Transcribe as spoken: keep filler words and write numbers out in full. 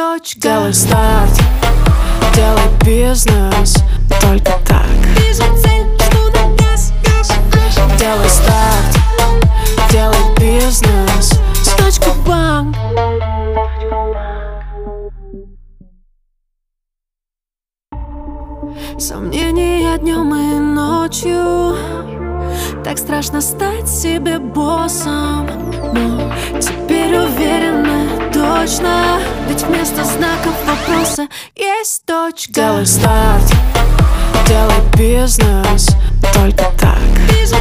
точка. Делай старт, делай бизнес, только так. Вижу цель, жду на газ, газ, газ. Делай старт, делай бизнес с точка банк. Сомнения днем и ночью, так страшно стать себе боссом. Но теперь уверена точно, ведь вместо знаков вопроса есть точка. Делай старт, делай бизнес, только так. Вижу